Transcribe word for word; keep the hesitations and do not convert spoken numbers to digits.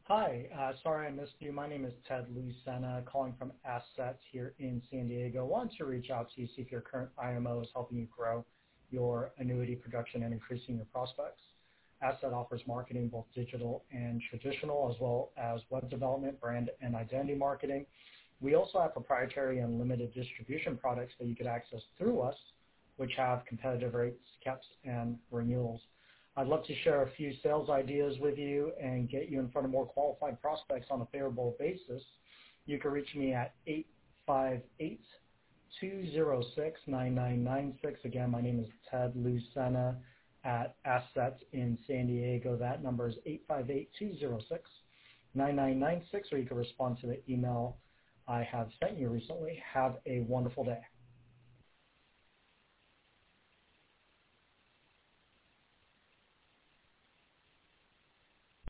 Hi, uh, sorry I missed you. My name is Ted Lucena, calling from Assets here in San Diego. Want to reach out to you, see if your current I M O is helping you grow your annuity production and increasing your prospects. Asset offers marketing, both digital and traditional, as well as web development, brand and identity marketing. We also have proprietary and limited distribution products that you could access through us, which have competitive rates, caps, and renewals. I'd love to share a few sales ideas with you and get you in front of more qualified prospects on a favorable basis. You can reach me at eight five eight, two zero six, nine nine nine six. Again, my name is Ted Lucena at Assets in San Diego. That number is eight five eight, two zero six, nine nine nine six, or you can respond to the email I have sent you recently. Have a wonderful day.